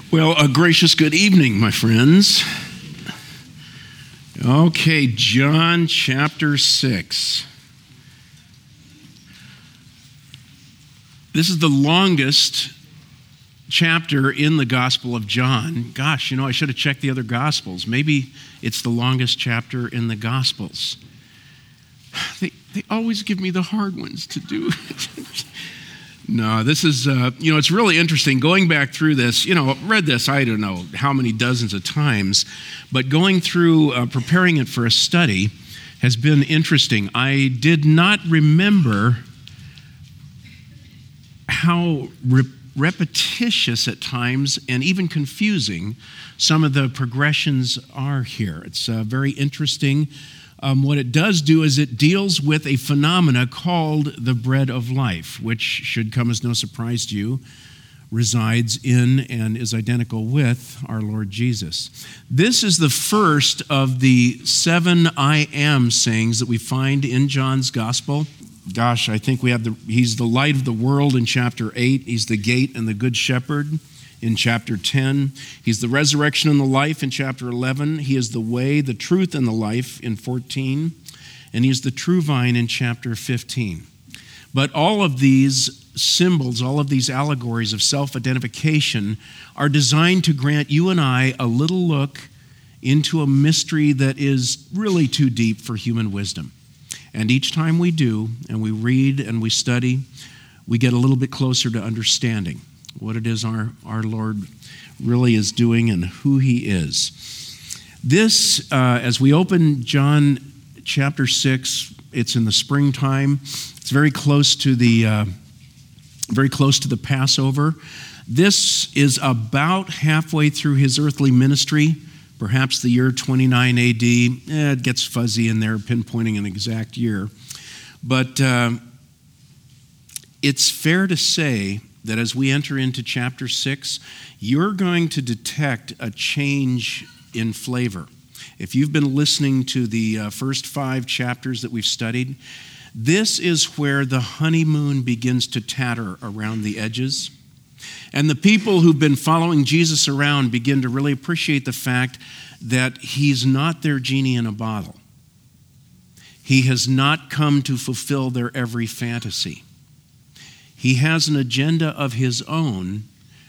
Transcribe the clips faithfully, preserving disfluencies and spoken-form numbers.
Well, a gracious good evening, my friends. Okay, John chapter six. This is the longest chapter in the Gospel of John. Gosh, you know, I should have checked the other Gospels. Maybe it's the longest chapter in the Gospels. They, they always give me the hard ones to do. No, this is, uh, you know, it's really interesting. Going back through this, you know, read this, I don't know how many dozens of times, but going through, uh, preparing it for a study has been interesting. I did not remember how re- repetitious at times and even confusing some of the progressions are here. It's uh, very interesting. Um, what it does do is it deals with a phenomena called the bread of life, which should come as no surprise to you, resides in and is identical with our Lord Jesus. This is the first of the seven I am sayings that we find in John's gospel. Gosh, I think we have the, he's the light of the world in chapter eight. He's the gate and the good shepherd in chapter ten. He's the resurrection and the life in chapter eleven. He is the way, the truth, and the life in fourteen. And he's the true vine in chapter fifteen. But all of these symbols, all of these allegories of self-identification are designed to grant you and I a little look into a mystery that is really too deep for human wisdom. And each time we do, and we read and we study, we get a little bit closer to understanding what it is our, our Lord really is doing and who he is. This, uh, as we open John chapter six, it's in the springtime. It's very close to the uh, very close to the Passover. This is about halfway through his earthly ministry, perhaps the year twenty-nine A D. Eh, it gets fuzzy in there, pinpointing an exact year. But uh, it's fair to say that as we enter into chapter six, you're going to detect a change in flavor. If you've been listening to the uh, first five chapters that we've studied, this is where the honeymoon begins to tatter around the edges. And the people who've been following Jesus around begin to really appreciate the fact that he's not their genie in a bottle. He has not come to fulfill their every fantasy. He has an agenda of his own,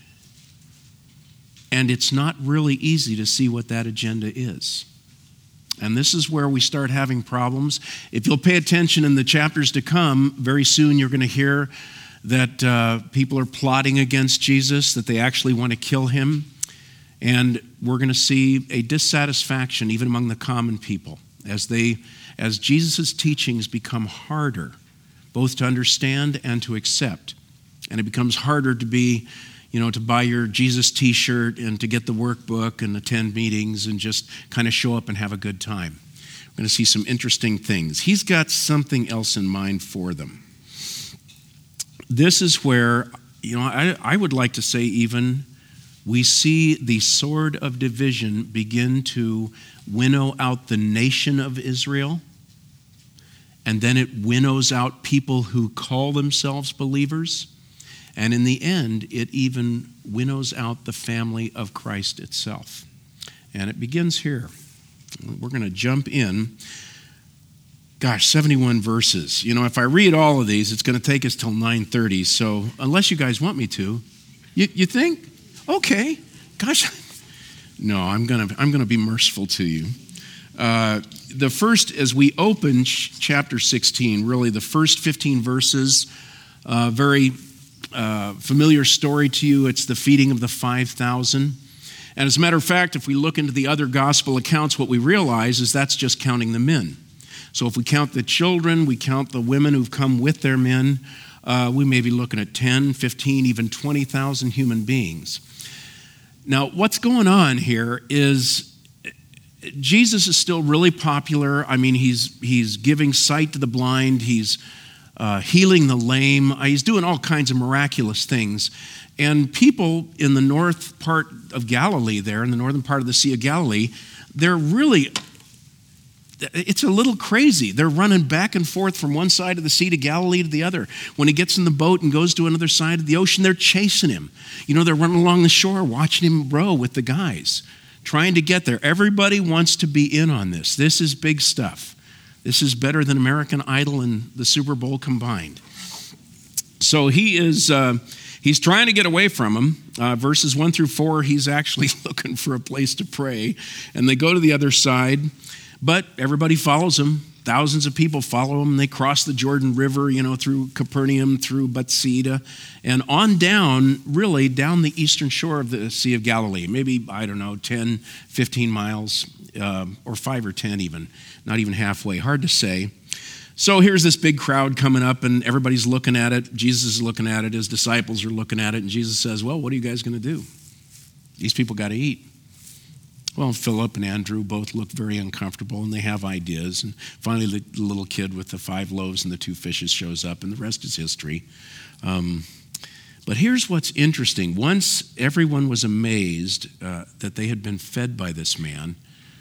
and it's not really easy to see what that agenda is. And this is where we start having problems. If you'll pay attention in the chapters to come, very soon you're going to hear that uh, people are plotting against Jesus, that they actually want to kill him. And we're going to see a dissatisfaction even among the common people as they, as Jesus' teachings become harder both to understand and to accept. And it becomes harder to be, you know, to buy your Jesus t-shirt and to get the workbook and attend meetings and just kind of show up and have a good time. We're going to see some interesting things. He's got something else in mind for them. This is where, you know, I, I would like to say even we see the sword of division begin to winnow out the nation of Israel. And then it winnows out people who call themselves believers. And in the end, it even winnows out the family of Christ itself. And it begins here. We're going to jump in. Gosh, seventy-one verses. You know, if I read all of these, it's going to take us till nine thirty. So unless you guys want me to, you, you think? Okay. Gosh, no, I'm going to I'm going to be merciful to you. Uh, the first, as we open ch- chapter sixteen, really the first fifteen verses, uh, very uh, familiar story to you. It's the feeding of the five thousand. And as a matter of fact, if we look into the other gospel accounts, what we realize is that's just counting the men. So if we count the children, we count the women who've come with their men, uh, we may be looking at ten, fifteen, even twenty thousand human beings. Now, what's going on here is Jesus is still really popular. I mean, he's he's giving sight to the blind. He's uh, healing the lame. He's doing all kinds of miraculous things. And people in the north part of Galilee there, in the northern part of the Sea of Galilee, they're really it's a little crazy. They're running back and forth from one side of the Sea of Galilee to the other. When he gets in the boat and goes to another side of the ocean, they're chasing him. You know, they're running along the shore, watching him row with the guys, trying to get there. Everybody wants to be in on this. This is big stuff. This is better than American Idol and the Super Bowl combined. So he is, uh, he's trying to get away from him. Uh, verses one through four, he's actually looking for a place to pray. And they go to the other side. But everybody follows him. Thousands of people follow him. They cross the Jordan River, you know, through Capernaum, through Bethsaida, and on down, really down the eastern shore of the Sea of Galilee. Maybe, I don't know, ten, fifteen miles, uh, or five or ten even. Not even halfway. Hard to say. So here's this big crowd coming up, and everybody's looking at it. Jesus is looking at it. His disciples are looking at it. And Jesus says, well, what are you guys going to do? These people got to eat. Well, Philip and Andrew both look very uncomfortable, and they have ideas. And finally, the little kid with the five loaves and the two fishes shows up, and the rest is history. Um, but here's what's interesting. Once everyone was amazed uh, that they had been fed by this man,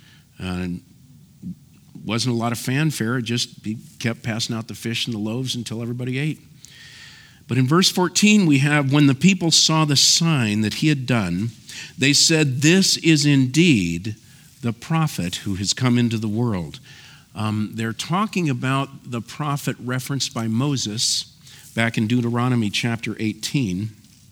and uh, wasn't a lot of fanfare. It just he kept passing out the fish and the loaves until everybody ate. But in verse fourteen, we have, when the people saw the sign that he had done, they said, this is indeed the prophet who has come into the world. Um, they're talking about the prophet referenced by Moses back in Deuteronomy chapter eighteen.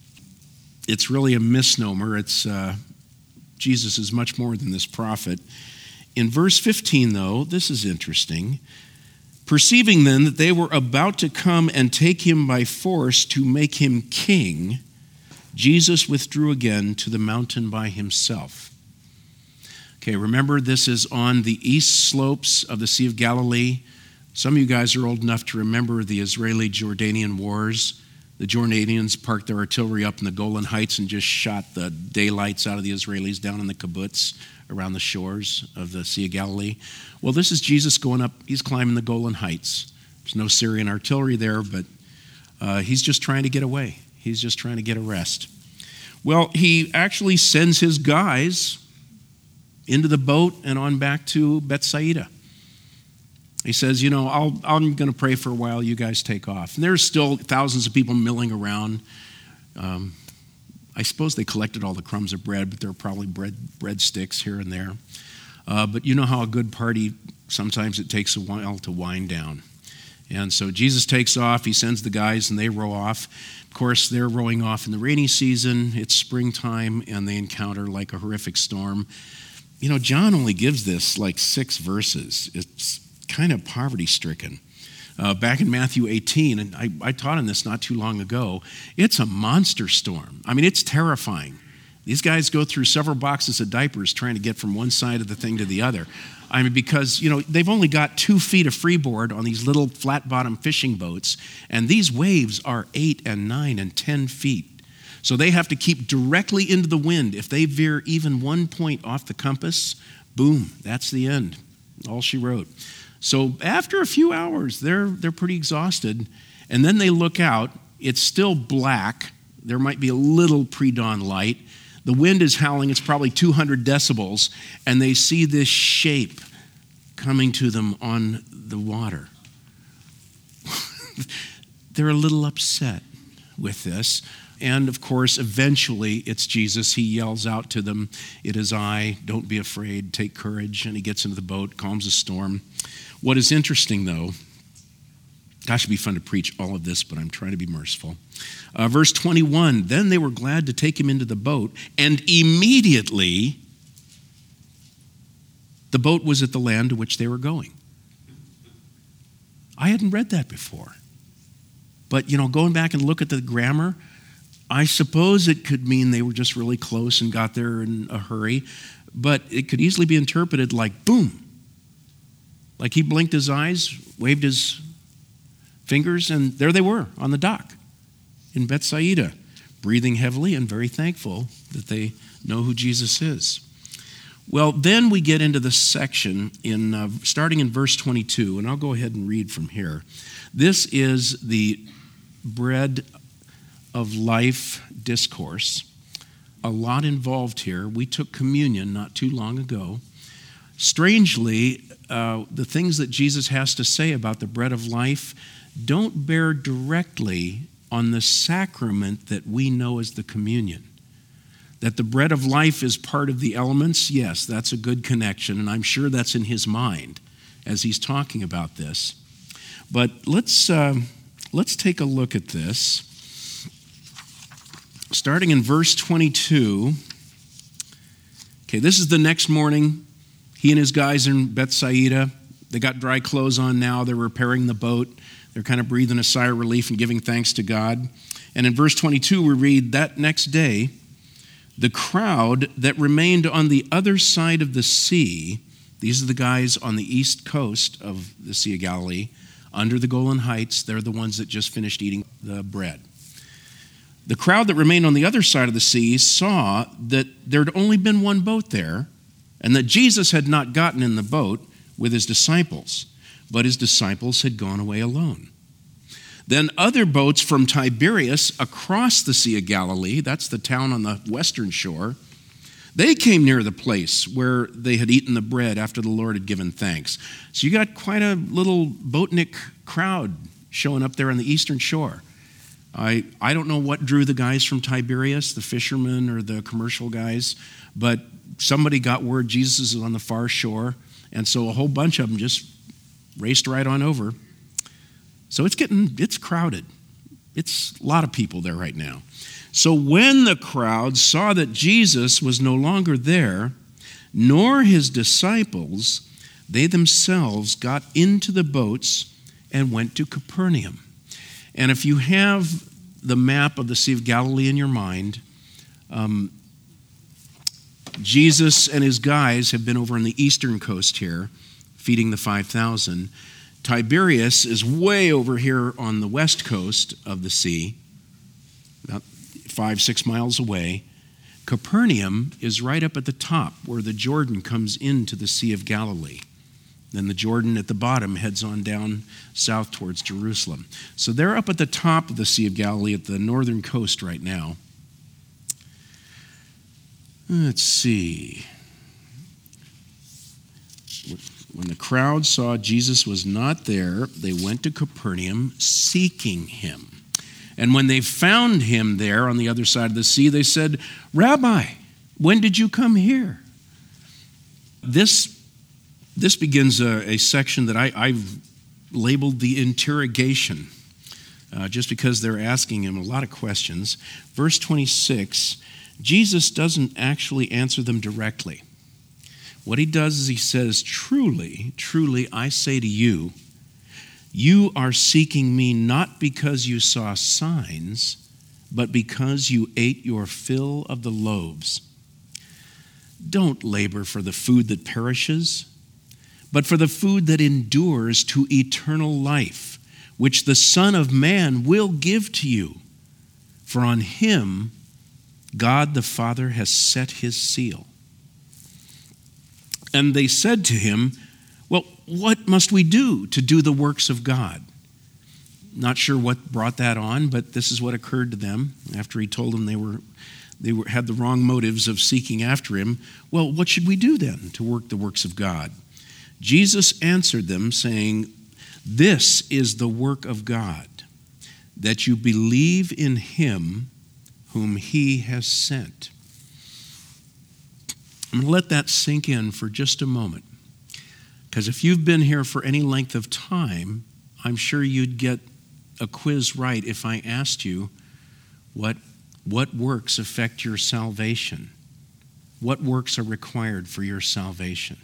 It's really a misnomer. It's uh, Jesus is much more than this prophet. In verse fifteen, though, this is interesting. Perceiving then that they were about to come and take him by force to make him king, Jesus withdrew again to the mountain by himself. Okay, remember this is on the east slopes of the Sea of Galilee. Some of you guys are old enough to remember the Israeli-Jordanian wars. The Jordanians parked their artillery up in the Golan Heights and just shot the daylights out of the Israelis down in the kibbutz around the shores of the Sea of Galilee. Well, this is Jesus going up. He's climbing the Golan Heights. There's no Syrian artillery there, but uh, he's just trying to get away. He's just trying to get a rest. Well, he actually sends his guys into the boat and on back to Bethsaida. He says, you know, I'll, I'm going to pray for a while. You guys take off. And there's still thousands of people milling around. Um, I suppose they collected all the crumbs of bread, but there are probably bread breadsticks here and there. Uh, but you know how a good party, sometimes it takes a while to wind down. And so Jesus takes off. He sends the guys, and they row off. Of course, they're rowing off in the rainy season. It's springtime, and they encounter like a horrific storm. You know, John only gives this like six verses. It's kind of poverty-stricken. Uh, back in Matthew eighteen, and I, I taught on this not too long ago, it's a monster storm. I mean, it's terrifying. These guys go through several boxes of diapers trying to get from one side of the thing to the other. I mean, because, you know, they've only got two feet of freeboard on these little flat-bottom fishing boats, and these waves are eight and nine and ten feet. So they have to keep directly into the wind. If they veer even one point off the compass, boom, that's the end. All she wrote. So after a few hours, they're they're pretty exhausted, and then they look out. It's still black. There might be a little pre-dawn light. The wind is howling. It's probably two hundred decibels, and they see this shape coming to them on the water. They're a little upset with this. And of course, eventually it's Jesus. He yells out to them, "It is I, don't be afraid, take courage." And he gets into the boat, calms the storm. What is interesting, though, gosh, it'd be fun to preach all of this, but I'm trying to be merciful. Uh, verse twenty-one, then they were glad to take him into the boat, and immediately the boat was at the land to which they were going. I hadn't read that before. But, you know, going back and look at the grammar, I suppose it could mean they were just really close and got there in a hurry, but it could easily be interpreted like, boom, like he blinked his eyes, waved his fingers, and there they were on the dock in Bethsaida, breathing heavily and very thankful that they know who Jesus is. Well, then we get into the section in uh, starting in verse twenty-two, and I'll go ahead and read from here. This is the bread of life discourse. A lot involved here. We took communion not too long ago. Strangely, uh, the things that Jesus has to say about the bread of life don't bear directly on the sacrament that we know as the communion. That the bread of life is part of the elements, yes, that's a good connection, and I'm sure that's in his mind as he's talking about this. But let's uh, let's take a look at this. Starting in verse twenty-two. Okay, this is the next morning. He and his guys are in Bethsaida. They got dry clothes on now. They're repairing the boat. They're kind of breathing a sigh of relief and giving thanks to God. And in verse twenty-two, we read, that next day, the crowd that remained on the other side of the sea, these are the guys on the east coast of the Sea of Galilee, under the Golan Heights, they're the ones that just finished eating the bread. The crowd that remained on the other side of the sea saw that there had only been one boat there, and that Jesus had not gotten in the boat with his disciples, but his disciples had gone away alone. Then other boats from Tiberias across the Sea of Galilee, that's the town on the western shore, they came near the place where they had eaten the bread after the Lord had given thanks. So you got quite a little boatnik crowd showing up there on the eastern shore. I, I don't know what drew the guys from Tiberias, the fishermen or the commercial guys, but somebody got word Jesus is on the far shore, and so a whole bunch of them just raced right on over. So it's getting, it's crowded. It's a lot of people there right now. So when the crowd saw that Jesus was no longer there, nor his disciples, they themselves got into the boats and went to Capernaum. And if you have the map of the Sea of Galilee in your mind, um, Jesus and his guys have been over on the eastern coast here, feeding the five thousand. Tiberias is way over here on the west coast of the sea, about five, six miles away. Capernaum is right up at the top where the Jordan comes into the Sea of Galilee. Then the Jordan at the bottom heads on down south towards Jerusalem. So they're up at the top of the Sea of Galilee at the northern coast right now. Let's see. When the crowd saw Jesus was not there, they went to Capernaum seeking him. And when they found him there on the other side of the sea, they said, Rabbi, when did you come here? This, this begins a, a section that I, I've labeled the interrogation, uh, just because they're asking him a lot of questions. Verse twenty-six, Jesus doesn't actually answer them directly. What he does is he says, truly, truly, I say to you, you are seeking me not because you saw signs, but because you ate your fill of the loaves. Don't labor for the food that perishes, but for the food that endures to eternal life, which the Son of Man will give to you. For on him God the Father has set his seal. And they said to him, well, what must we do to do the works of God? Not sure what brought that on, but this is what occurred to them after he told them they were they were, had the wrong motives of seeking after him. Well, what should we do then to work the works of God? Jesus answered them, saying, this is the work of God, that you believe in him whom he has sent. I'm going to let that sink in for just a moment, because if you've been here for any length of time, I'm sure you'd get a quiz right if I asked you what, what works affect your salvation. What works are required for your salvation?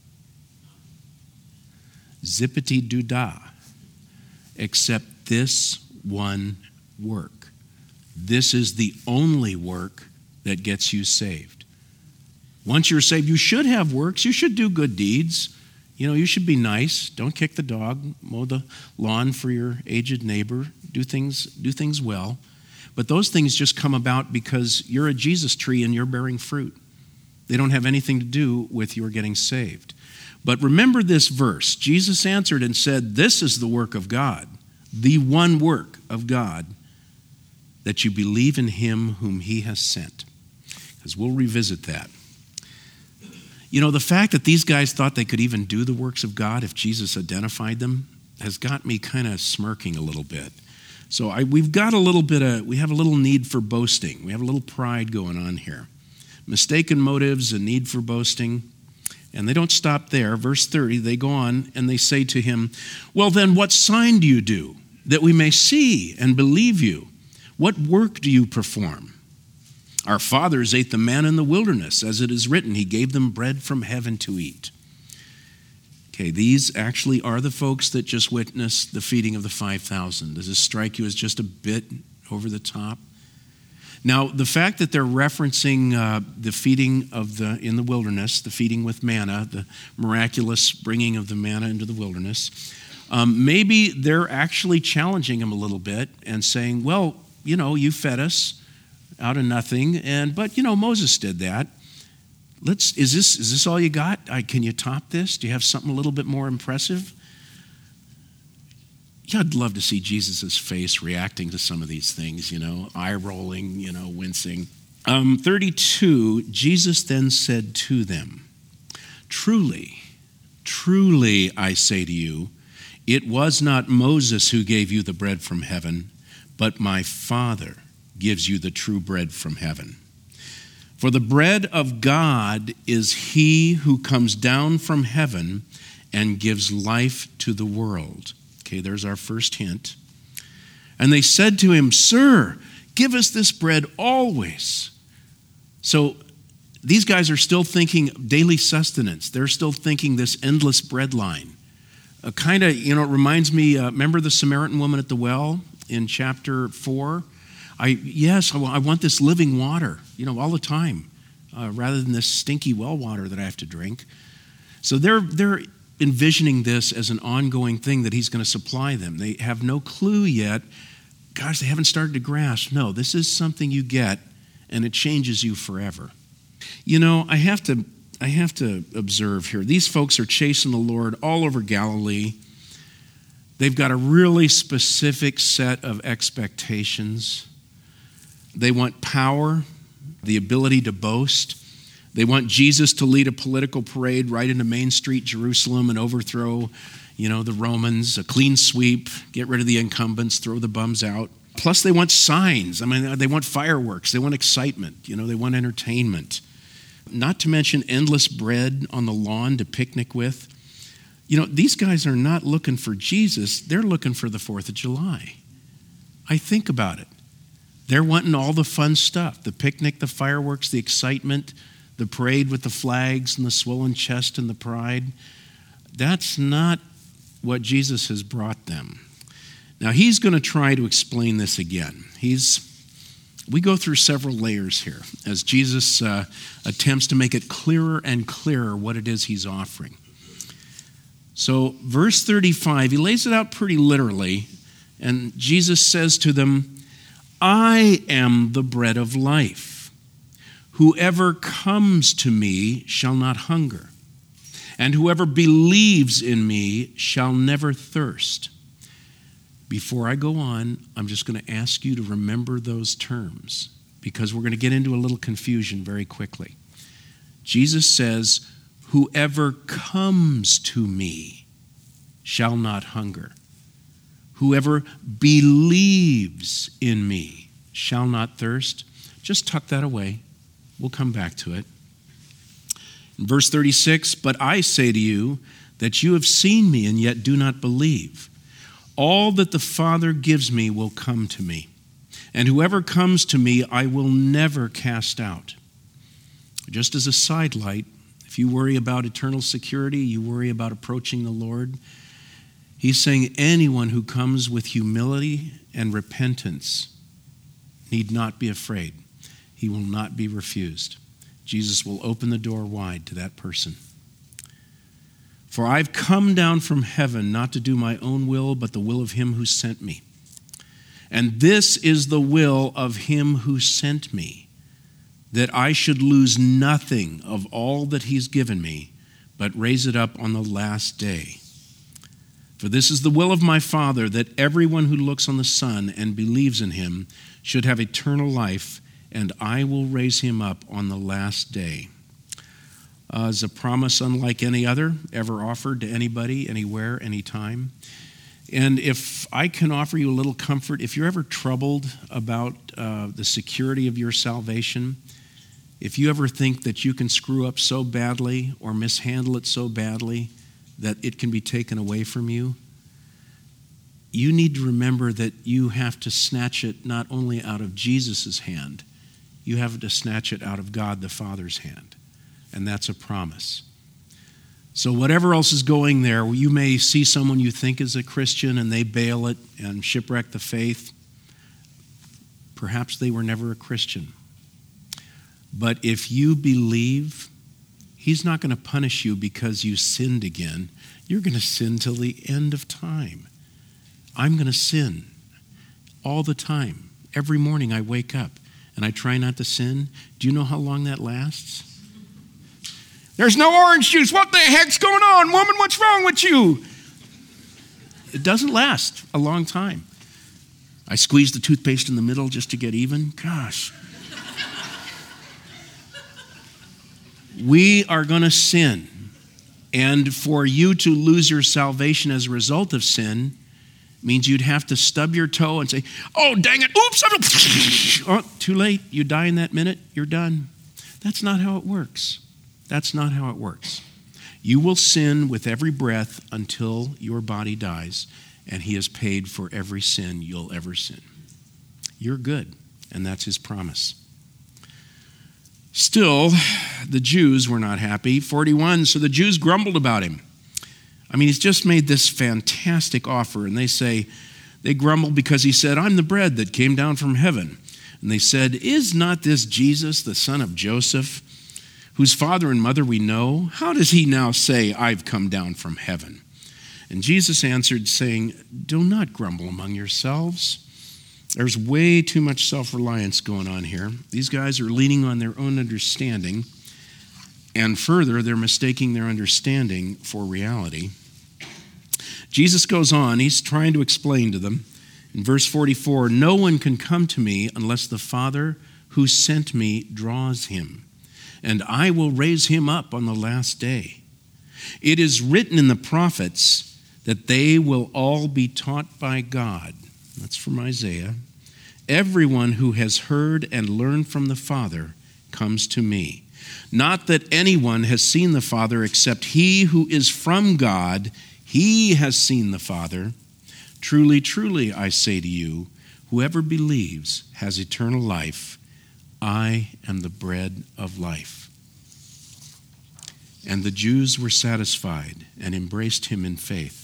Zippity-doo-dah, except this one work. This is the only work that gets you saved. Once you're saved, you should have works. You should do good deeds. You know, you should be nice. Don't kick the dog. Mow the lawn for your aged neighbor. Do things, do things well. But those things just come about because you're a Jesus tree and you're bearing fruit. They don't have anything to do with your getting saved. But remember this verse. Jesus answered and said, this is the work of God, the one work of God, that you believe in him whom he has sent. Because we'll revisit that. You know, the fact that these guys thought they could even do the works of God if Jesus identified them has got me kind of smirking a little bit. So I, we've got a little bit of, we have a little need for boasting. We have a little pride going on here. Mistaken motives, a need for boasting. And they don't stop there. Verse thirty, they go on and they say to him, well, then what sign do you do that we may see and believe you? What work do you perform? Our fathers ate the manna in the wilderness, as it is written, he gave them bread from heaven to eat. Okay, these actually are the folks that just witnessed the feeding of the five thousand. Does this strike you as just a bit over the top? Now, the fact that they're referencing uh, the feeding of the in the wilderness, the feeding with manna, the miraculous bringing of the manna into the wilderness, um, maybe they're actually challenging him a little bit and saying, well, you know, you fed us out of nothing, and but, you know, Moses did that. Let's, is this is this all you got? I, can you top this? Do you have something a little bit more impressive? Yeah, I'd love to see Jesus' face reacting to some of these things, you know, eye rolling, you know, wincing. Um, thirty-two, Jesus then said to them, truly, truly, I say to you, it was not Moses who gave you the bread from heaven, but my Father gives you the true bread from heaven. For the bread of God is he who comes down from heaven and gives life to the world. Okay, there's our first hint. And they said to him, sir, give us this bread always. So these guys are still thinking daily sustenance. They're still thinking this endless bread line. Uh, kind of, you know, it reminds me, uh, remember the Samaritan woman at the well in chapter four? I Yes, I, I want this living water, you know, all the time, uh, rather than this stinky well water that I have to drink. So they're they're envisioning this as an ongoing thing that he's going to supply them. They have no clue yet. Gosh, they haven't started to grasp. No, this is something you get, and it changes you forever. You know, I have to I have to observe here. These folks are chasing the Lord all over Galilee. They've got a really specific set of expectations. They want power, the ability to boast. They want Jesus to lead a political parade right into Main Street, Jerusalem, and overthrow, you know, the Romans, a clean sweep, get rid of the incumbents, throw the bums out. Plus, they want signs. I mean, they want fireworks. They want excitement. You know, they want entertainment. Not to mention endless bread on the lawn to picnic with. You know, these guys are not looking for Jesus. They're looking for the fourth of July. I think about it. They're wanting all the fun stuff, the picnic, the fireworks, the excitement, the parade with the flags and the swollen chest and the pride. That's not what Jesus has brought them. Now, he's going to try to explain this again. He's, we go through several layers here as Jesus uh, attempts to make it clearer and clearer what it is he's offering. So, verse thirty-five, he lays it out pretty literally, and Jesus says to them, I am the bread of life. Whoever comes to me shall not hunger, and whoever believes in me shall never thirst. Before I go on, I'm just going to ask you to remember those terms, because we're going to get into a little confusion very quickly. Jesus says, whoever comes to me shall not hunger. Whoever believes in me shall not thirst. Just tuck that away. We'll come back to it. In verse thirty-six, but I say to you that you have seen me and yet do not believe. All that the Father gives me will come to me, and whoever comes to me I will never cast out. Just as a sidelight, if you worry about eternal security, you worry about approaching the Lord, he's saying anyone who comes with humility and repentance need not be afraid. He will not be refused. Jesus will open the door wide to that person. For I've come down from heaven not to do my own will, but the will of him who sent me. And this is the will of him who sent me, that I should lose nothing of all that he's given me, but raise it up on the last day. For this is the will of my Father, that everyone who looks on the Son and believes in him should have eternal life, and I will raise him up on the last day. uh, is a promise unlike any other ever offered to anybody, anywhere, anytime. And if I can offer you a little comfort, if you're ever troubled about uh, the security of your salvation, if you ever think that you can screw up so badly or mishandle it so badly that it can be taken away from you, you need to remember that you have to snatch it not only out of Jesus' hand, you have to snatch it out of God the Father's hand. And that's a promise. So whatever else is going there, you may see someone you think is a Christian and they bail it and shipwreck the faith. Perhaps they were never a Christian. But if you believe, he's not going to punish you because you sinned again. You're going to sin till the end of time. I'm going to sin all the time. Every morning I wake up and I try not to sin. Do you know how long that lasts? There's no orange juice. What the heck's going on, woman? What's wrong with you? It doesn't last a long time. I squeeze the toothpaste in the middle just to get even. Gosh. We are going to sin. And for you to lose your salvation as a result of sin means you'd have to stub your toe and say, oh, dang it, oops, I'm... oh, too late. You die in that minute, you're done. That's not how it works. That's not how it works. You will sin with every breath until your body dies, and he has paid for every sin you'll ever sin. You're good, and that's his promise. Still, the Jews were not happy. forty-one, so the Jews grumbled about him. I mean, he's just made this fantastic offer, and they say, they grumbled because he said, I'm the bread that came down from heaven. And they said, is not this Jesus, the son of Joseph, whose father and mother we know? How does he now say, I've come down from heaven? And Jesus answered, saying, do not grumble among yourselves. There's way too much self-reliance going on here. These guys are leaning on their own understanding, and further, they're mistaking their understanding for reality. Jesus goes on, he's trying to explain to them. In verse forty-four, no one can come to me unless the Father who sent me draws him, and I will raise him up on the last day. It is written in the prophets that they will all be taught by God. That's from Isaiah. Everyone who has heard and learned from the Father comes to me. Not that anyone has seen the Father except he who is from God. He has seen the Father. Truly, truly, I say to you, whoever believes has eternal life. I am the bread of life. And the Jews were satisfied and embraced him in faith.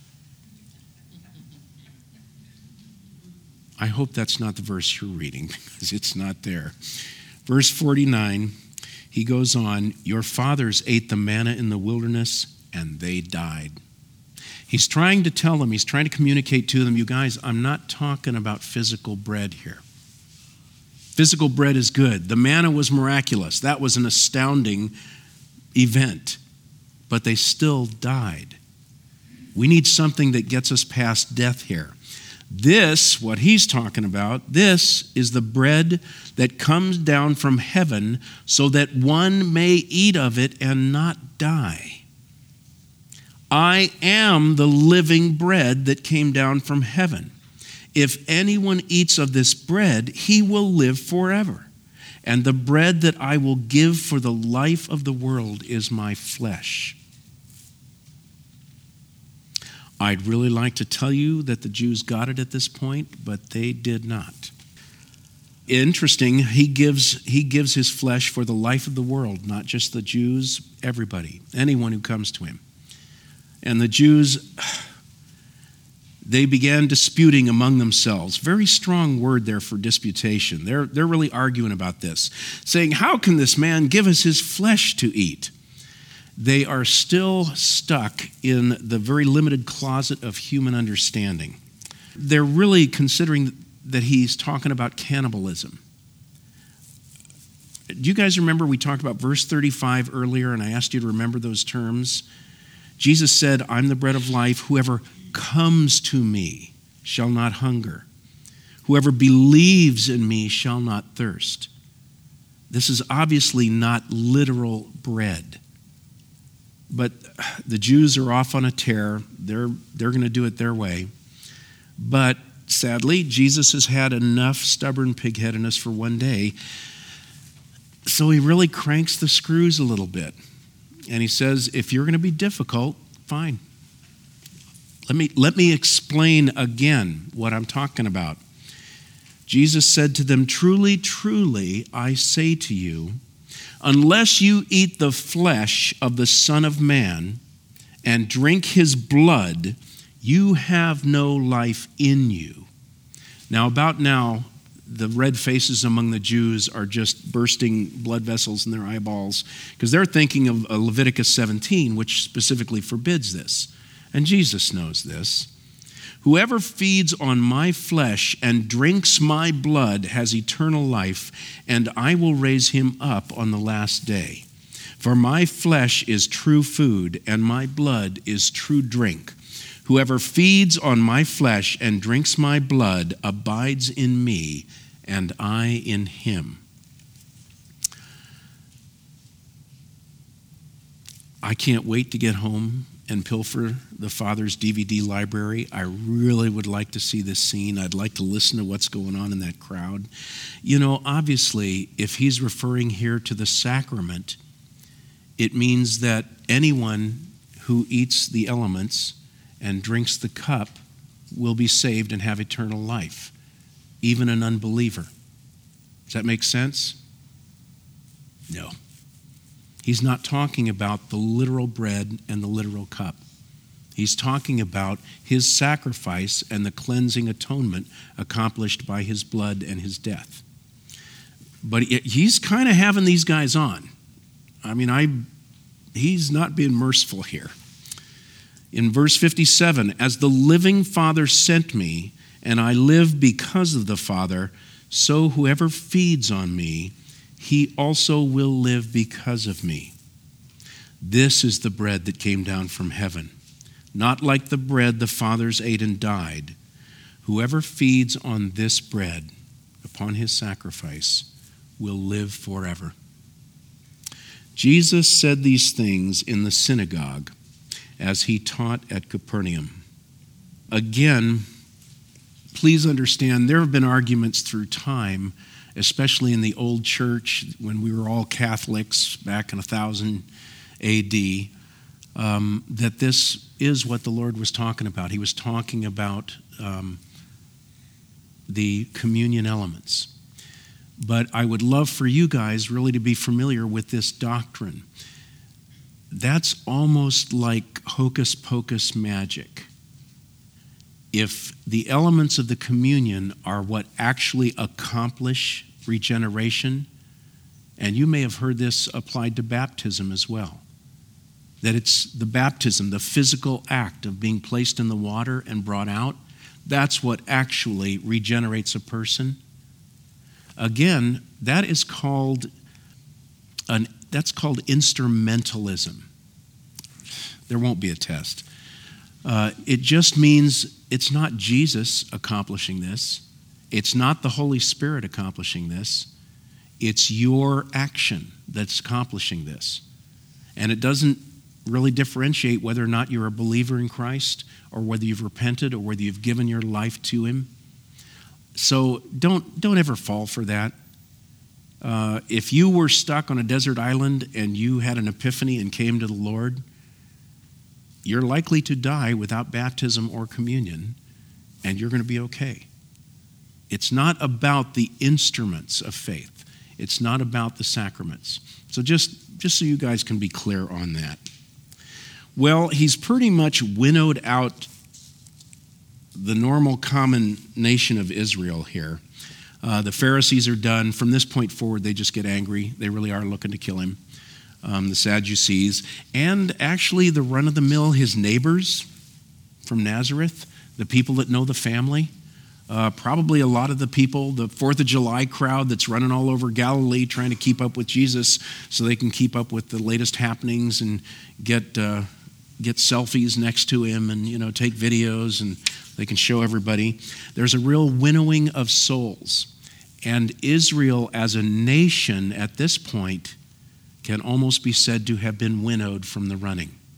I hope that's not the verse you're reading, because it's not there. Verse forty-nine, he goes on, your fathers ate the manna in the wilderness, and they died. He's trying to tell them, he's trying to communicate to them, you guys, I'm not talking about physical bread here. Physical bread is good. The manna was miraculous. That was an astounding event. But they still died. We need something that gets us past death here. This, what he's talking about, this is the bread that comes down from heaven so that one may eat of it and not die. I am the living bread that came down from heaven. If anyone eats of this bread, he will live forever. And the bread that I will give for the life of the world is my flesh. I'd really like to tell you that the Jews got it at this point, but they did not. Interesting, he gives, he gives his flesh for the life of the world, not just the Jews, everybody, anyone who comes to him. And the Jews, they began disputing among themselves. Very strong word there for disputation. They're, they're really arguing about this, saying, how can this man give us his flesh to eat? They are still stuck in the very limited closet of human understanding. They're really considering that he's talking about cannibalism. Do you guys remember we talked about verse thirty-five earlier, and I asked you to remember those terms? Jesus said, I'm the bread of life. Whoever comes to me shall not hunger. Whoever believes in me shall not thirst. This is obviously not literal bread. but the Jews are off on a tear. They're, they're going to do it their way. But sadly, Jesus has had enough stubborn pigheadedness for one day. So he really cranks the screws a little bit. And he says, if you're going to be difficult, fine. Let me, let me explain again what I'm talking about. Jesus said to them, truly, truly, I say to you, unless you eat the flesh of the Son of Man and drink his blood, you have no life in you. Now, about now, the red faces among the Jews are just bursting blood vessels in their eyeballs because they're thinking of Leviticus seventeen, which specifically forbids this. And Jesus knows this. Whoever feeds on my flesh and drinks my blood has eternal life, and I will raise him up on the last day. For my flesh is true food, and my blood is true drink. Whoever feeds on my flesh and drinks my blood abides in me, and I in him. I can't wait to get home and pilfer the Father's D V D library. I really would like to see this scene. I'd like to listen to what's going on in that crowd. You know, obviously, if he's referring here to the sacrament, it means that anyone who eats the elements and drinks the cup will be saved and have eternal life, even an unbeliever. Does that make sense? No. He's not talking about the literal bread and the literal cup. He's talking about his sacrifice and the cleansing atonement accomplished by his blood and his death. But he's kind of having these guys on. I mean, I, he's not being merciful here. In verse fifty-seven, as the living Father sent me, and I live because of the Father, so whoever feeds on me, he also will live because of me. This is the bread that came down from heaven, not like the bread the fathers ate and died. Whoever feeds on this bread, upon his sacrifice, will live forever. Jesus said these things in the synagogue as he taught at Capernaum. Again, please understand, there have been arguments through time, especially in the old church when we were all Catholics back in one thousand A D, um, that this is what the Lord was talking about. He was talking about um, the communion elements. But I would love for you guys really to be familiar with this doctrine. That's almost like hocus pocus magic. If the elements of the communion are what actually accomplish regeneration, and you may have heard this applied to baptism as well, that it's the baptism, the physical act of being placed in the water and brought out, that's what actually regenerates a person. Again, that is called an that's called instrumentalism. There won't be a test. Uh, it just means it's not Jesus accomplishing this. It's not the Holy Spirit accomplishing this. It's your action that's accomplishing this. And it doesn't really differentiate whether or not you're a believer in Christ or whether you've repented or whether you've given your life to him. So don't, don't ever fall for that. Uh, if you were stuck on a desert island and you had an epiphany and came to the Lord, you're likely to die without baptism or communion, and you're going to be okay. It's not about the instruments of faith. It's not about the sacraments. So just, just so you guys can be clear on that. Well, he's pretty much winnowed out the normal common nation of Israel here. Uh, the Pharisees are done. From this point forward, they just get angry. They really are looking to kill him. Um, the Sadducees, and actually the run-of-the-mill, his neighbors from Nazareth, the people that know the family, uh, probably a lot of the people, the Fourth of July crowd that's running all over Galilee trying to keep up with Jesus so they can keep up with the latest happenings and get uh, get selfies next to him and, you know, take videos and they can show everybody. There's a real winnowing of souls. And Israel as a nation at this point can almost be said to have been winnowed from the running.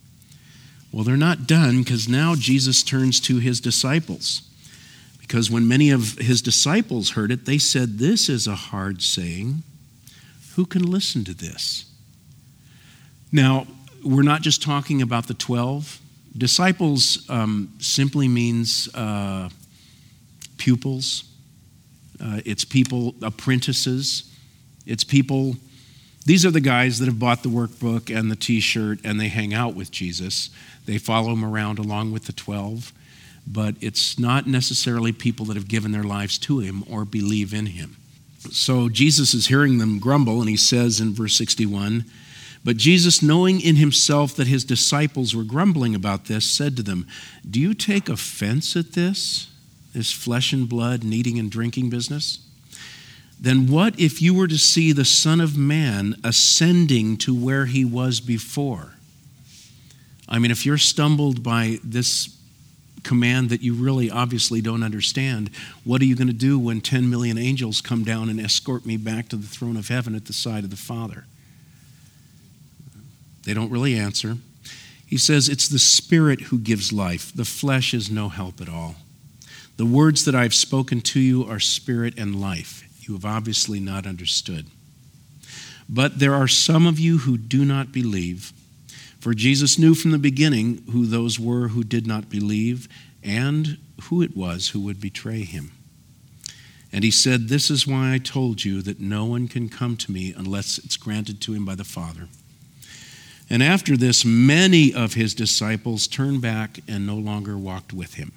Well, they're not done, because now Jesus turns to his disciples. Because when many of his disciples heard it, they said, "This is a hard saying. Who can listen to this?" Now, we're not just talking about the twelve. Disciples um, simply means uh, pupils. Uh, it's people, apprentices. It's people, these are the guys that have bought the workbook and the t-shirt, and they hang out with Jesus. They follow him around along with the twelve, but it's not necessarily people that have given their lives to him or believe in him. So Jesus is hearing them grumble, and he says in verse sixty-one, "But Jesus, knowing in himself that his disciples were grumbling about this, said to them, 'Do you take offense at this, this flesh and blood and eating and drinking business? Then what if you were to see the Son of Man ascending to where he was before?'" I mean, if you're stumbled by this command that you really obviously don't understand, what are you going to do when ten million angels come down and escort me back to the throne of heaven at the side of the Father? They don't really answer. He says, "It's the Spirit who gives life. The flesh is no help at all. The words that I've spoken to you are spirit and life. You have obviously not understood. But there are some of you who do not believe." For Jesus knew from the beginning who those were who did not believe and who it was who would betray him. And he said, "This is why I told you that no one can come to me unless it's granted to him by the Father." And after this, many of his disciples turned back and no longer walked with him.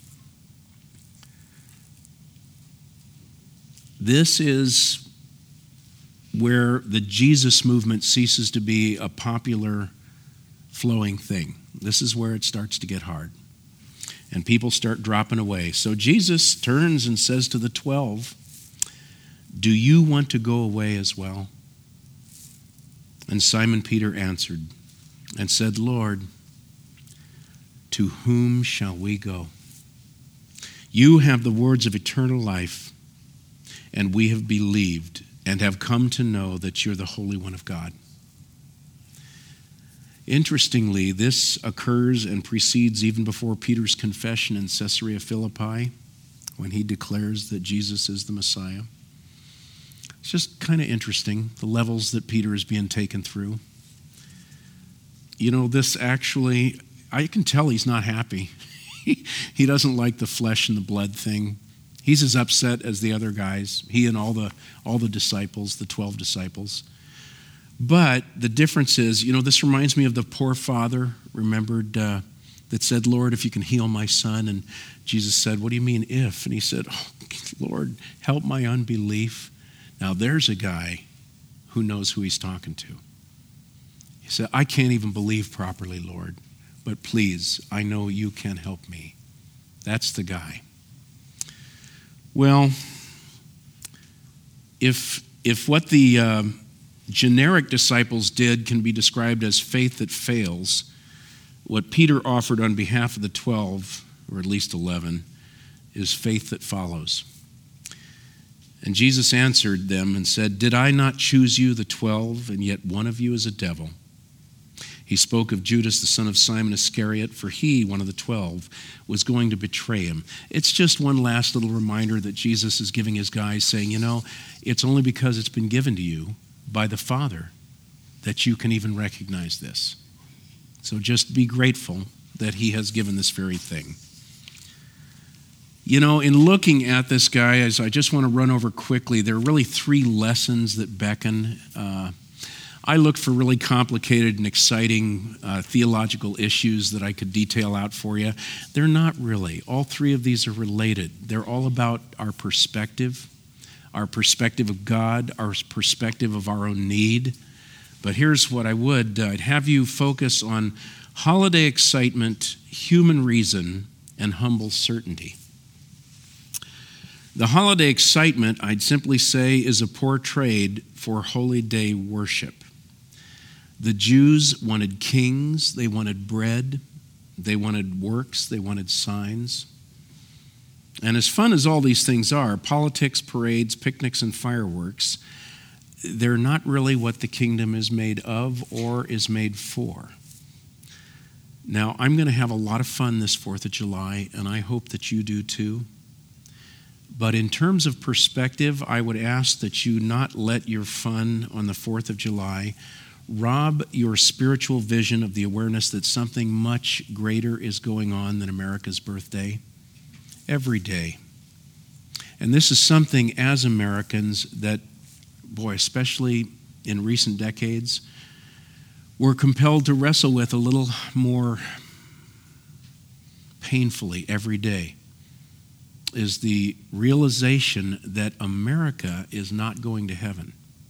This is where the Jesus movement ceases to be a popular flowing thing. This is where it starts to get hard. And people start dropping away. So Jesus turns and says to the twelve, "Do you want to go away as well?" And Simon Peter answered and said, "Lord, to whom shall we go? You have the words of eternal life, and we have believed and have come to know that you're the Holy One of God." Interestingly, this occurs and precedes even before Peter's confession in Caesarea Philippi, when he declares that Jesus is the Messiah. It's just kind of interesting, the levels that Peter is being taken through. You know, this actually, I can tell he's not happy. He doesn't like the flesh and the blood thing. He's as upset as the other guys, he and all the all the disciples, the twelve disciples. But the difference is, you know, this reminds me of the poor father, remembered, uh, that said, "Lord, if you can heal my son." And Jesus said, "What do you mean if?" And he said, "Oh, Lord, help my unbelief." Now there's a guy who knows who he's talking to. He said, "I can't even believe properly, Lord, but please, I know you can help me." That's the guy. Well, if if what the uh, generic disciples did can be described as faith that fails, what Peter offered on behalf of the twelve, or at least eleven, is faith that follows. And Jesus answered them and said, "Did I not choose you, the twelve, and yet one of you is a devil?" He spoke of Judas, the son of Simon Iscariot, for he, one of the twelve, was going to betray him. It's just one last little reminder that Jesus is giving his guys, saying, you know, it's only because it's been given to you by the Father that you can even recognize this. So just be grateful that he has given this very thing. You know, in looking at this guy, as I just want to run over quickly, there are really three lessons that beckon. Uh, I looked for really complicated and exciting uh, theological issues that I could detail out for you. They're not really. All three of these are related. They're all about our perspective, our perspective of God, our perspective of our own need. But here's what I would. Uh, I'd have you focus on holiday excitement, human reason, and humble certainty. The holiday excitement, I'd simply say, is a poor trade for holy day worship. The Jews wanted kings, they wanted bread, they wanted works, they wanted signs. And as fun as all these things are, politics, parades, picnics, and fireworks, they're not really what the kingdom is made of or is made for. Now, I'm going to have a lot of fun this fourth of July, and I hope that you do too. But in terms of perspective, I would ask that you not let your fun on the fourth of July rob your spiritual vision of the awareness that something much greater is going on than America's birthday every day. And this is something as Americans that, boy, especially in recent decades, we're compelled to wrestle with a little more painfully every day, is the realization that America is not going to heaven.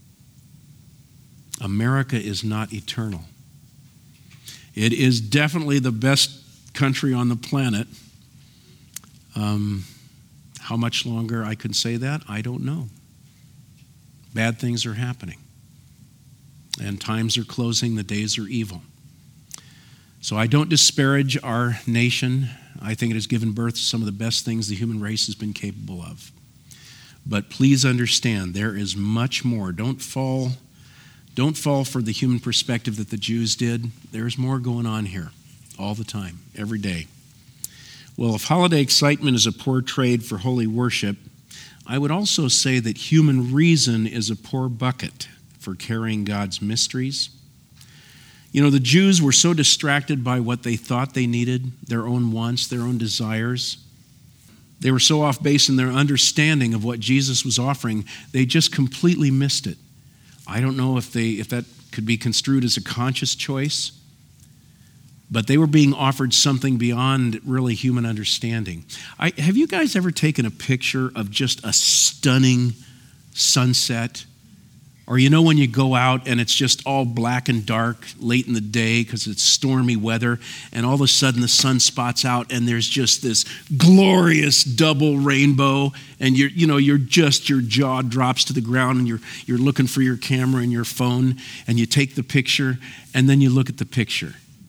America is not eternal. It is definitely the best country on the planet. Um, how much longer I can say that, I don't know. Bad things are happening. And times are closing, the days are evil. So I don't disparage our nation. I think it has given birth to some of the best things the human race has been capable of. But please understand, there is much more. Don't fall, don't fall for the human perspective that the Jews did. There's more going on here all the time, every day. Well, if holiday excitement is a poor trade for holy worship, I would also say that human reason is a poor bucket for carrying God's mysteries. You know, the Jews were so distracted by what they thought they needed, their own wants, their own desires. They were so off base in their understanding of what Jesus was offering, they just completely missed it. I don't know if they if that could be construed as a conscious choice, but they were being offered something beyond really human understanding. I, have you guys ever taken a picture of just a stunning sunset? Or you know when you go out and it's just all black and dark late in the day because it's stormy weather, and all of a sudden the sun spots out and there's just this glorious double rainbow, and you're you know you're just your jaw drops to the ground, and you're you're looking for your camera and your phone, and you take the picture, and then you look at the picture.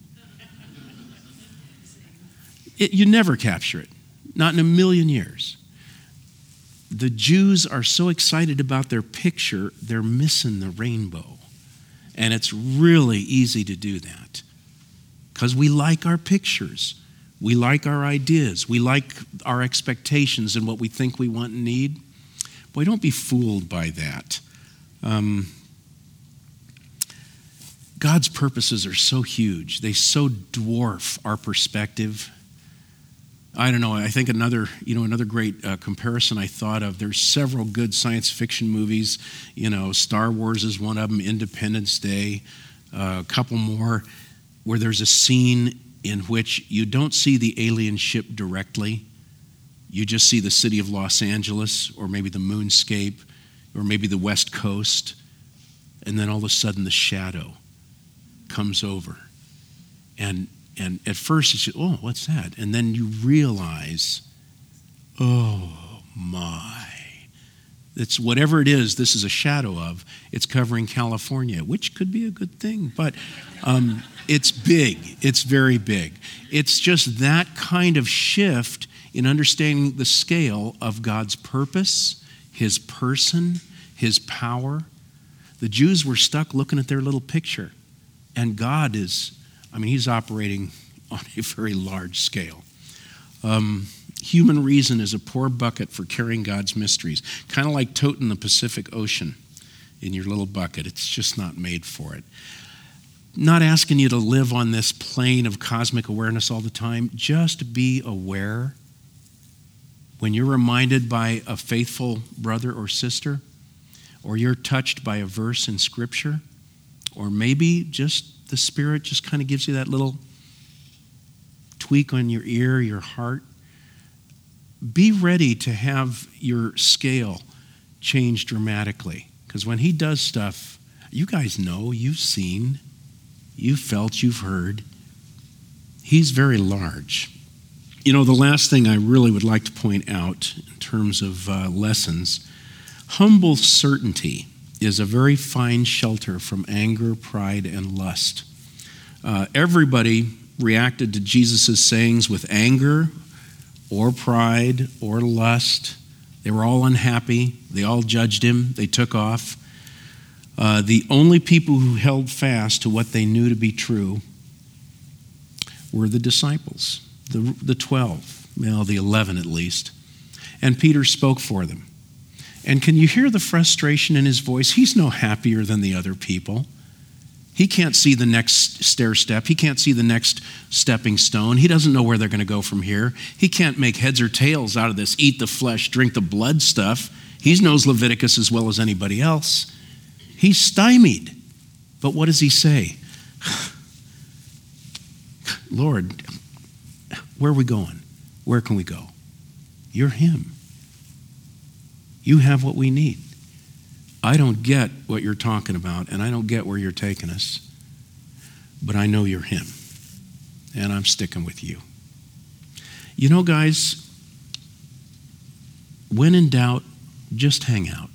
It, you never capture it, not in a million years. The Jews are so excited about their picture, they're missing the rainbow. And it's really easy to do that because we like our pictures. We like our ideas. We like our expectations and what we think we want and need. Boy, don't be fooled by that. Um, God's purposes are so huge. They so dwarf our perspective. I don't know, I think another, you know, another great uh, comparison I thought of, there's several good science fiction movies, you know, Star Wars is one of them, Independence Day, uh, a couple more, where there's a scene in which you don't see the alien ship directly. You just see the city of Los Angeles, or maybe the moonscape, or maybe the West Coast, and then all of a sudden the shadow comes over. And And at first it's just, oh, what's that? And then you realize, oh my. It's whatever it is this is a shadow of, it's covering California, which could be a good thing. But um, it's big. It's very big. It's just that kind of shift in understanding the scale of God's purpose, his person, his power. The Jews were stuck looking at their little picture. And God is... I mean, he's operating on a very large scale. Um, human reason is a poor bucket for carrying God's mysteries, kind of like toting the Pacific Ocean in your little bucket. It's just not made for it. Not asking you to live on this plane of cosmic awareness all the time. Just be aware when you're reminded by a faithful brother or sister, or you're touched by a verse in Scripture, or maybe just the Spirit just kind of gives you that little tweak on your ear, your heart. Be ready to have your scale change dramatically. Because when he does stuff, you guys know, you've seen, you've felt, you've heard. He's very large. You know, the last thing I really would like to point out in terms of uh, lessons, humble certainty is a very fine shelter from anger, pride, and lust. Uh, everybody reacted to Jesus' sayings with anger or pride or lust. They were all unhappy. They all judged him. They took off. Uh, the only people who held fast to what they knew to be true were the disciples, the, the twelve, well, the eleven at least. And Peter spoke for them. And can you hear the frustration in his voice? He's no happier than the other people. He can't see the next stair step. He can't see the next stepping stone. He doesn't know where they're going to go from here. He can't make heads or tails out of this eat the flesh, drink the blood stuff. He knows Leviticus as well as anybody else. He's stymied. But what does he say? Lord, where are we going? Where can we go? You're him. You have what we need. I don't get what you're talking about, and I don't get where you're taking us, but I know you're him, and I'm sticking with you. You know, guys, when in doubt, just hang out.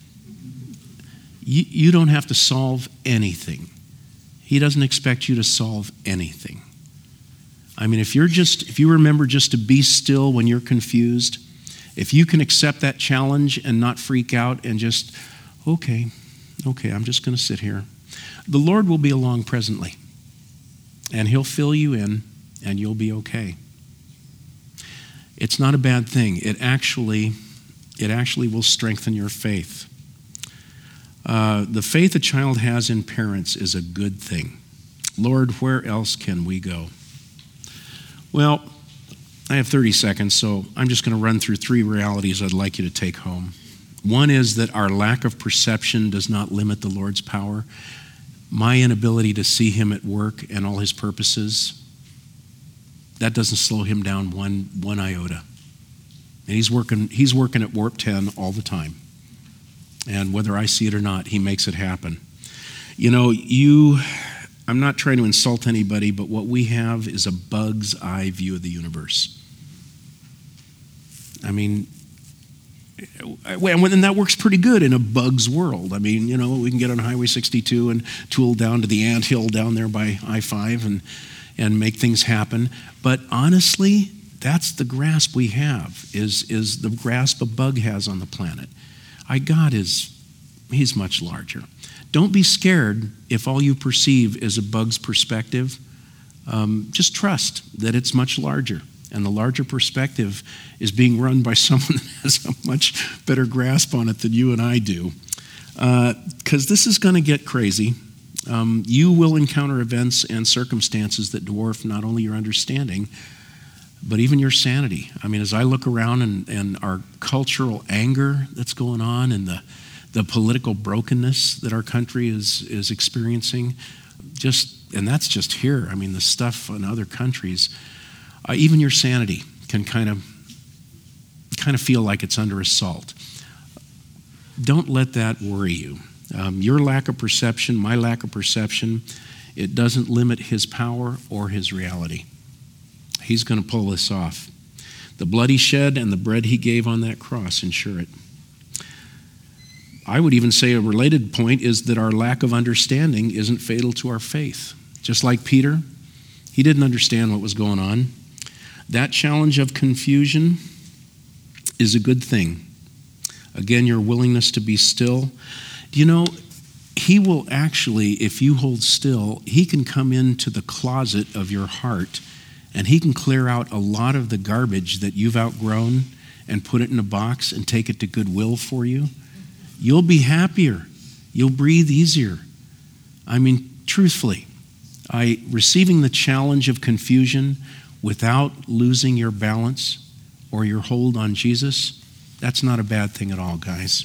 You, you don't have to solve anything. He doesn't expect you to solve anything. I mean, if you're just, if you remember just to be still when you're confused, if you can accept that challenge and not freak out and just, okay, okay, I'm just going to sit here. The Lord will be along presently, and he'll fill you in, and you'll be okay. It's not a bad thing. It actually, it actually will strengthen your faith. Uh, the faith a child has in parents is a good thing. Lord, where else can we go? Well, I have thirty seconds, so I'm just going to run through three realities I'd like you to take home. One is that our lack of perception does not limit the Lord's power. My inability to see him at work and all his purposes, that doesn't slow him down one, one iota. And he's working, he's working at warp ten all the time. And whether I see it or not, he makes it happen. You know, you... I'm not trying to insult anybody, but what we have is a bug's eye view of the universe. I mean, and that works pretty good in a bug's world. I mean, you know, we can get on Highway sixty-two and tool down to the anthill down there by I five and, and make things happen. But honestly, that's the grasp we have, is, is the grasp a bug has on the planet. I, God is, he's much larger. Don't be scared if all you perceive is a bug's perspective. Um, just trust that it's much larger. And the larger perspective is being run by someone that has a much better grasp on it than you and I do. Because uh, this is going to get crazy. Um, you will encounter events and circumstances that dwarf not only your understanding, but even your sanity. I mean, as I look around and, and our cultural anger that's going on and the the political brokenness that our country is is experiencing, just and that's just here. I mean, the stuff in other countries, uh, even your sanity can kind of kind of feel like it's under assault. Don't let that worry you. Um, your lack of perception, my lack of perception, it doesn't limit his power or his reality. He's going to pull this off. The blood he shed and the bread he gave on that cross ensure it. I would even say a related point is that our lack of understanding isn't fatal to our faith. Just like Peter, he didn't understand what was going on. That challenge of confusion is a good thing. Again, your willingness to be still. You know, he will actually, if you hold still, he can come into the closet of your heart and he can clear out a lot of the garbage that you've outgrown and put it in a box and take it to Goodwill for you. You'll be happier. You'll breathe easier. I mean, truthfully, I receiving the challenge of confusion without losing your balance or your hold on Jesus, that's not a bad thing at all, guys.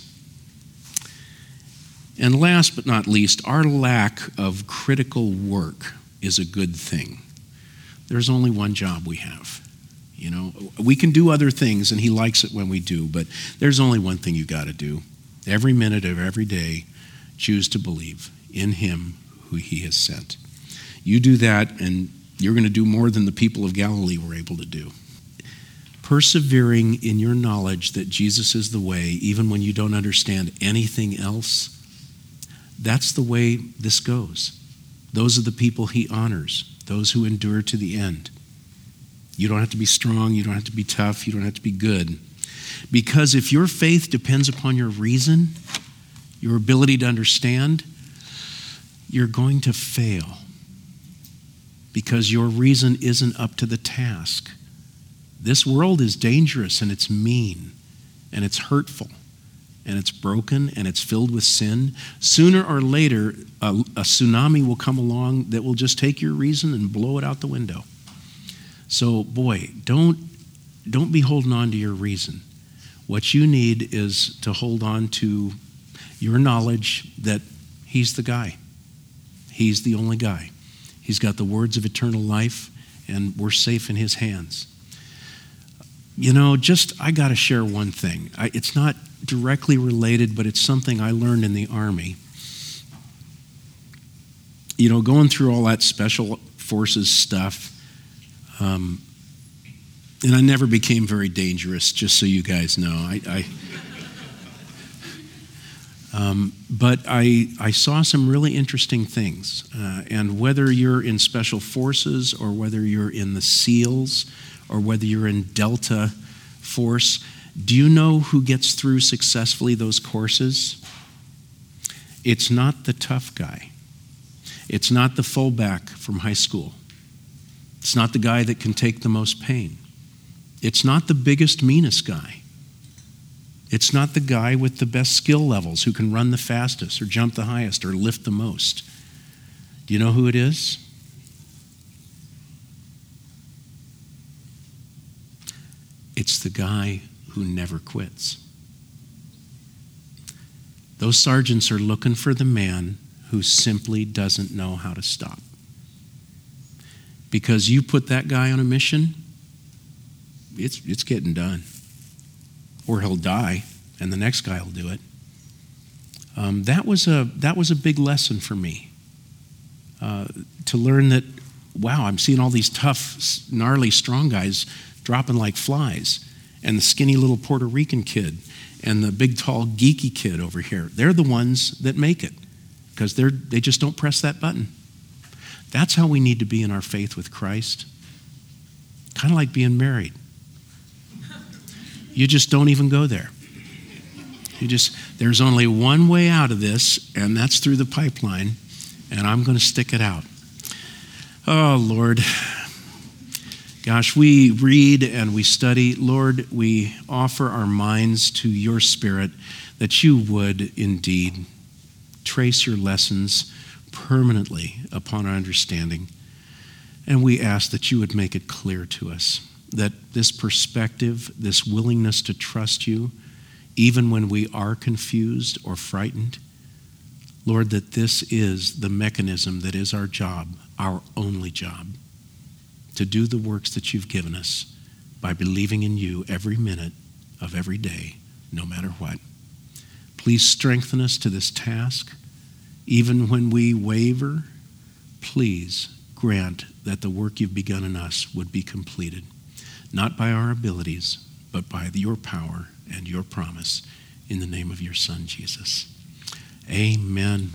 And last but not least, our lack of critical work is a good thing. There's only one job we have. You know, we can do other things, and he likes it when we do, but there's only one thing you got to do. Every minute of every day, choose to believe in him who he has sent. You do that, and you're going to do more than the people of Galilee were able to do. Persevering in your knowledge that Jesus is the way, even when you don't understand anything else, that's the way this goes. Those are the people he honors, those who endure to the end. You don't have to be strong, you don't have to be tough, you don't have to be good. Because if your faith depends upon your reason, your ability to understand, you're going to fail. because your reason isn't up to the task. This world is dangerous, and it's mean, and it's hurtful, and it's broken, and it's filled with sin. Sooner or later, a, a tsunami will come along that will just take your reason and blow it out the window. So, boy, don't, don't be holding on to your reason. What you need is to hold on to your knowledge that he's the guy. He's the only guy. He's got the words of eternal life, and we're safe in his hands. You know, just, I got to share one thing. I, it's not directly related, but it's something I learned in the Army. You know, going through all that special forces stuff, um, and I never became very dangerous, just so you guys know. I, I Um, but I, I saw some really interesting things. Uh, and whether you're in special forces or whether you're in the SEALs or whether you're in Delta Force, do you know who gets through successfully those courses? It's not the tough guy. It's not the fullback from high school. It's not the guy that can take the most pain. It's not the biggest, meanest guy. It's not the guy with the best skill levels who can run the fastest or jump the highest or lift the most. Do you know who it is? It's the guy who never quits. Those sergeants are looking for the man who simply doesn't know how to stop. Because you put that guy on a mission, it's, it's getting done. Or he'll die, and the next guy will do it. Um, that was a that was a big lesson for me, uh, to learn that, wow, I'm seeing all these tough, gnarly, strong guys dropping like flies, and the skinny little Puerto Rican kid, and the big, tall, geeky kid over here. They're the ones that make it, because they're they just don't press that button. That's how we need to be in our faith with Christ. Kind of like being married. You just don't even go there. You just, there's only one way out of this, and that's through the pipeline, and I'm going to stick it out. Oh, Lord. Gosh, we read and we study. Lord, we offer our minds to your Spirit that you would indeed trace your lessons permanently upon our understanding. And we ask that you would make it clear to us that this perspective, this willingness to trust you, even when we are confused or frightened, Lord, that this is the mechanism that is our job, our only job, to do the works that you've given us by believing in you every minute of every day, no matter what. Please strengthen us to this task. Even when we waver, please grant that the work you've begun in us would be completed. Not by our abilities, but by your power and your promise, in the name of your Son, Jesus. Amen.